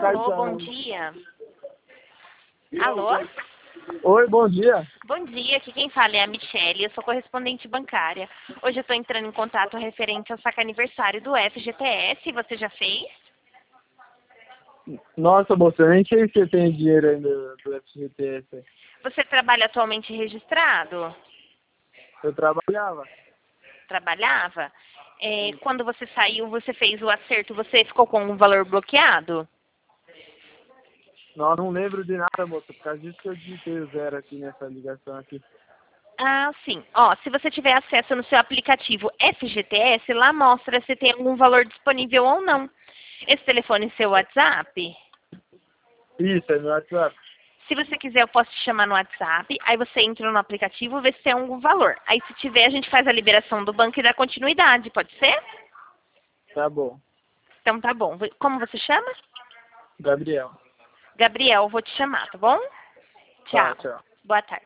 Alô, bom dia. Alô? Oi, bom dia. Bom dia, aqui quem fala é a Michelle, eu sou correspondente bancária. Hoje eu estou entrando em contato referente ao saque aniversário do FGTS, você já fez? Nossa, moça, eu nem sei se você tem dinheiro ainda do FGTS. Você trabalha atualmente registrado? Eu trabalhava. Trabalhava? Quando você saiu, você fez o acerto, você ficou com um valor bloqueado? Não lembro de nada, moça, por causa disso que eu digitei o zero aqui nessa ligação aqui. Ah, sim. Ó, se você tiver acesso no seu aplicativo FGTS, lá mostra se tem algum valor disponível ou não. Esse telefone é seu WhatsApp? Isso, é meu WhatsApp. Se você quiser, eu posso te chamar no WhatsApp, aí você entra no aplicativo e vê se tem algum valor. Aí, se tiver, a gente faz a liberação do banco e dá continuidade, pode ser? Tá bom. Então, tá bom. Como você chama? Gabriel. Gabriel, vou te chamar, tá bom? Tá, Tchau. tchau. Boa tarde.